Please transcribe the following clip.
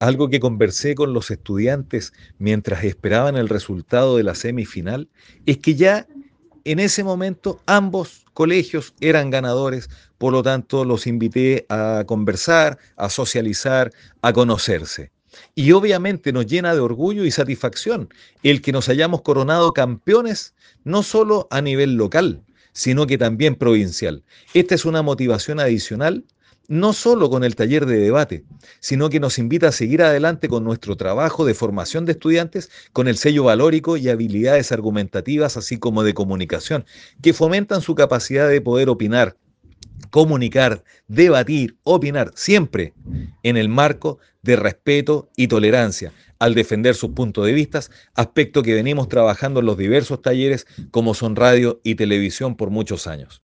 Algo que conversé con los estudiantes mientras esperaban el resultado de la semifinal es que ya en ese momento ambos colegios eran ganadores, por lo tanto los invité a conversar, a socializar, a conocerse. Y obviamente nos llena de orgullo y satisfacción el que nos hayamos coronado campeones, no solo a nivel local, sino que también provincial. Esta es una motivación adicional, no solo con el taller de debate, sino que nos invita a seguir adelante con nuestro trabajo de formación de estudiantes con el sello valórico y habilidades argumentativas, así como de comunicación, que fomentan su capacidad de poder opinar, comunicar, debatir, opinar, siempre en el marco de respeto y tolerancia, al defender sus puntos de vista, aspecto que venimos trabajando en los diversos talleres como son radio y televisión por muchos años.